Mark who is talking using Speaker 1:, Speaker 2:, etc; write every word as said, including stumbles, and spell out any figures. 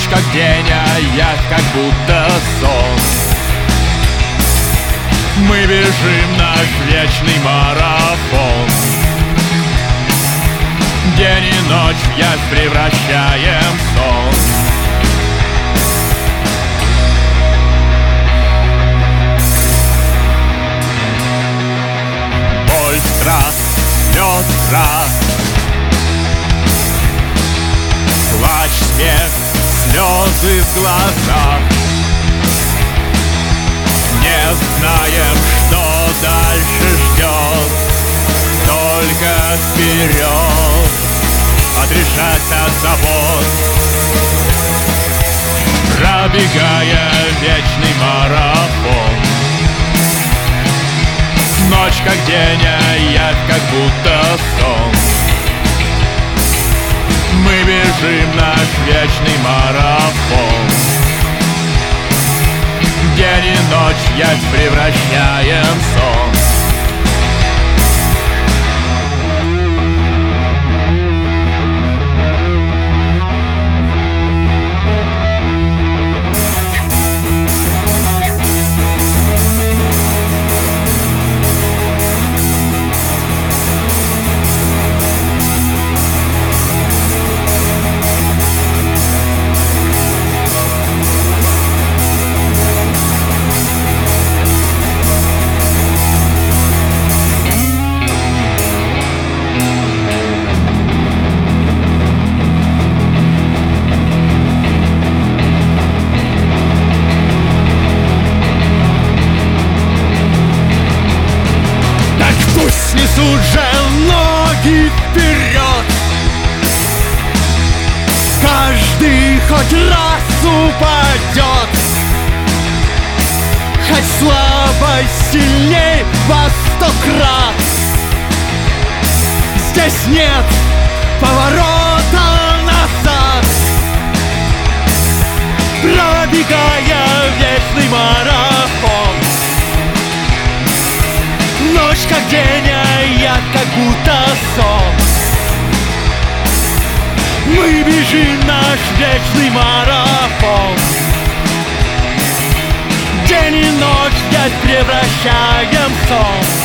Speaker 1: Ночь как день, а я как будто сон. Мы бежим наш вечный марафон. День и ночь в явь превращаем сон. Боль, страх, слез, страх, плач, смех, слезы в глазах. Не знаем, что дальше ждет, только вперед, отрешать от забот. Пробегая вечный марафон. Ночь как день, а явь как будто сон. Мы бежим наш вечный марафон. День и ночь в явь превращаем сон. Несут же ноги вперед. Каждый хоть раз упадет, хоть слабость сильней во сто крат. Здесь нет поворота назад. Пробегая вечный марафон. Ночь как день, а я как будто сон. Мы бежим наш вечный марафон. День и ночь в явь превращаем сон.